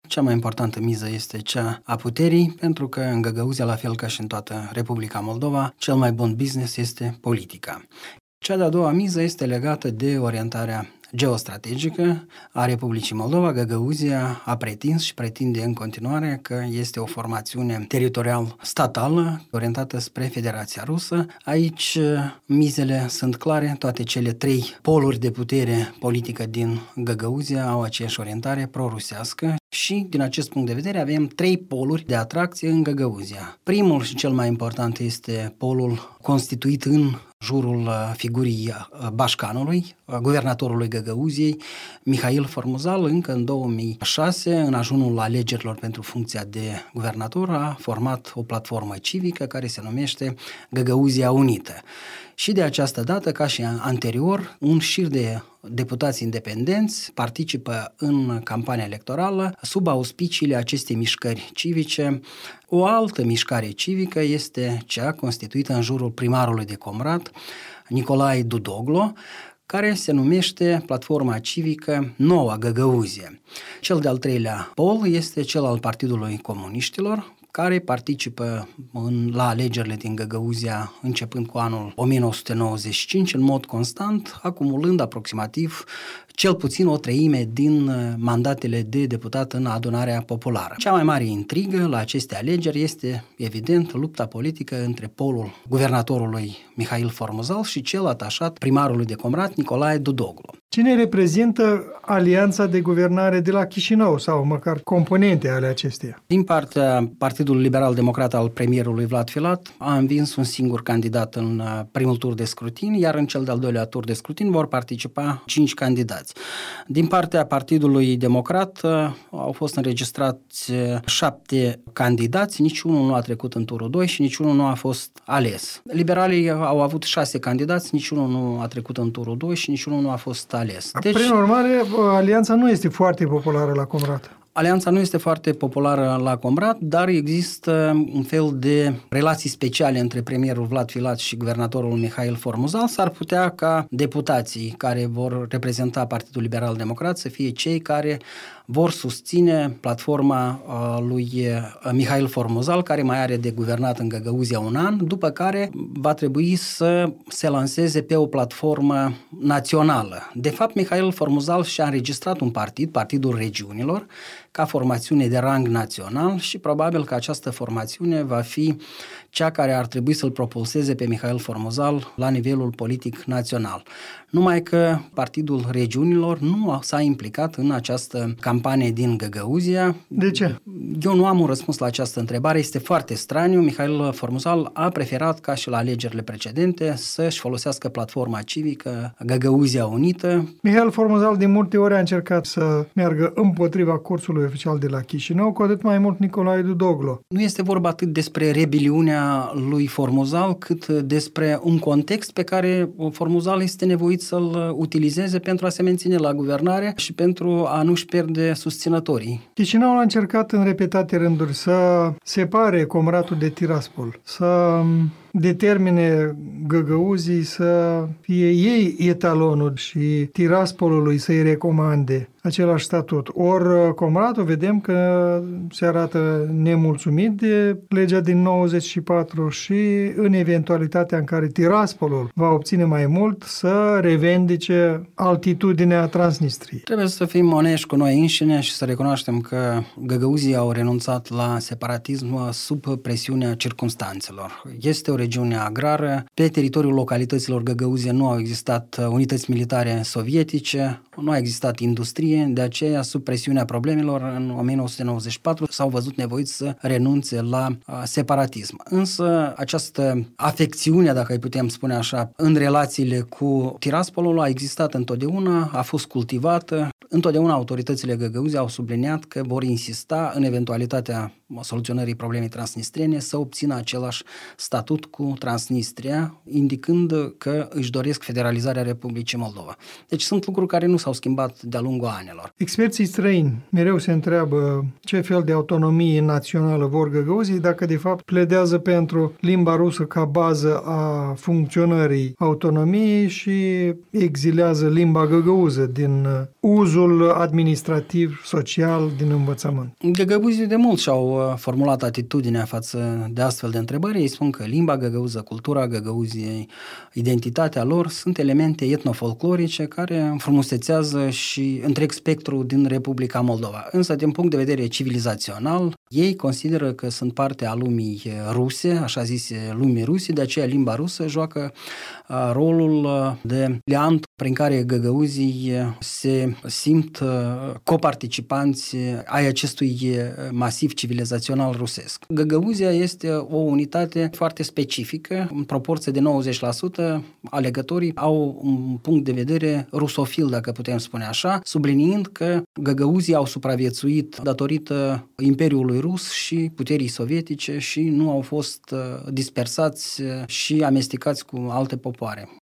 Cea mai importantă miză este cea a puterii, pentru că în Găgăuzia, la fel ca și în toată Republica Moldova, cel mai bun business este politica. Cea de-a doua miză este legată de orientarea geostrategică a Republicii Moldova. Găgăuzia a pretins și pretinde în continuare că este o formațiune teritorial statală orientată spre Federația Rusă. Aici mizele sunt clare, toate cele trei poluri de putere politică din Găgăuzia au aceeași orientare pro-rusească și din acest punct de vedere avem trei poluri de atracție în Găgăuzia. Primul și cel mai important este polul constituit în jurul figurii Bașcanului, guvernatorului Găgăuziei, Mihail Formuzal. Încă în 2006, în ajunul alegerilor pentru funcția de guvernator, a format o platformă civică care se numește Găgăuzia Unită. Și de această dată, ca și anterior, un șir de deputați independenți participă în campania electorală sub auspiciile acestei mișcări civice. O altă mișcare civică este cea constituită în jurul primarului de Comrat, Nicolae Dudoglo, care se numește Platforma Civică Noua Găgăuzie. Cel de-al treilea pol este cel al Partidului Comuniștilor, care participă la alegerile din Găgăuzia începând cu anul 1995 în mod constant, acumulând aproximativ cel puțin o treime din mandatele de deputat în adunarea populară. Cea mai mare intrigă la aceste alegeri este, evident, lupta politică între polul guvernatorului Mihail Formuzal și cel atașat primarului de Comrat, Nicolae Dudoglu. Cine reprezintă alianța de guvernare de la Chișinău sau măcar componente ale acesteia? Din partea Partidului Liberal-Democrat al premierului Vlad Filat a învins un singur candidat în primul tur de scrutin, iar în cel de-al doilea tur de scrutin vor participa 5 candidați. Din partea Partidului Democrat au fost înregistrați 7 candidați, niciunul nu a trecut în turul 2 și niciunul nu a fost ales. Liberalii au avut 6 candidați, niciunul nu a trecut în turul 2 și niciunul nu a fost ales. Deci, prin urmare, alianța nu este foarte populară la Comrat. Alianța nu este foarte populară la Comrat, dar există un fel de relații speciale între premierul Vlad Filat și guvernatorul Mihail Formuzal. S-ar putea ca deputații care vor reprezenta Partidul Liberal-Democrat să fie cei care vor susține platforma lui Mihail Formuzal, care mai are de guvernat în Găgăuzia un an, după care va trebui să se lanseze pe o platformă națională. De fapt, Mihail Formuzal și-a înregistrat un partid, Partidul Regiunilor, ca formațiune de rang național și probabil că această formațiune va fi cea care ar trebui să-l propulseze pe Mihail Formuzal la nivelul politic național. Numai că Partidul Regiunilor nu s-a implicat în această campanie din Găgăuzia. De ce? Eu nu am un răspuns la această întrebare, este foarte straniu. Mihail Formuzal a preferat, ca și la alegerile precedente, să-și folosească platforma civică Găgăuzia Unită. Mihail Formuzal de multe ori a încercat să meargă împotriva cursului oficial de la Chișinău, cu atât mai mult Nicolae Dudoglu. Nu este vorba atât despre rebeliunea lui Formuzal, cât despre un context pe care Formuzal este nevoit să-l utilizeze pentru a se menține la guvernare și pentru a nu-și pierde susținătorii. Chișinăul a încercat în repetate rânduri să separe Comratul de Tiraspol, să determine Găgăuzii să fie ei etalonul și Tiraspolului să-i recomande același statut. Ori Comratul vedem că se arată nemulțumit de legea din 94 și în eventualitatea în care Tiraspolul va obține mai mult să revendice altitudinea Transnistriei. Trebuie să fim onești cu noi înșine și să recunoaștem că Găgăuzii au renunțat la separatism sub presiunea circumstanțelor. Este o regiune agrară, pe teritoriul localităților Găgăuzie nu au existat unități militare sovietice, nu a existat industrie, de aceea, sub presiunea problemelor, în 1994 s-au văzut nevoiți să renunțe la separatism. Însă, această afecțiune, dacă îi putem spune așa, în relațiile cu Tiraspolul a existat întotdeauna, a fost cultivată. Întotdeauna autoritățile Găgăuzii au subliniat că vor insista în eventualitatea soluționării problemei transnistriene să obțină același statut cu Transnistria, indicând că își doresc federalizarea Republicii Moldova. Deci sunt lucruri care nu s-au schimbat de-a lungul anilor. Experții străini mereu se întreabă ce fel de autonomie națională vor găgăuzii, dacă de fapt pledează pentru limba rusă ca bază a funcționării autonomiei și exilează limba găgăuză din uzul administrativ, social, din învățământ. Găgăuzii de mult și-au formulat atitudinea față de astfel de întrebări. Ei spun că limba găgăuză, cultura găgăuziei, identitatea lor sunt elemente etnofolclorice care înfrumusețează și întreg spectru din Republica Moldova. Însă, din punct de vedere civilizațional, ei consideră că sunt parte a lumii ruse, așa zise lumii ruse, de aceea limba rusă joacă rolul de liant prin care găgăuzii se simt coparticipanți ai acestui masiv civilizațional rusesc. Găgăuzia este o unitate foarte specifică, în proporție de 90% alegătorii au un punct de vedere rusofil, dacă putem spune așa, subliniind că găgăuzii au supraviețuit datorită Imperiului Rus și puterii sovietice și nu au fost dispersați și amestecați cu alte popoare.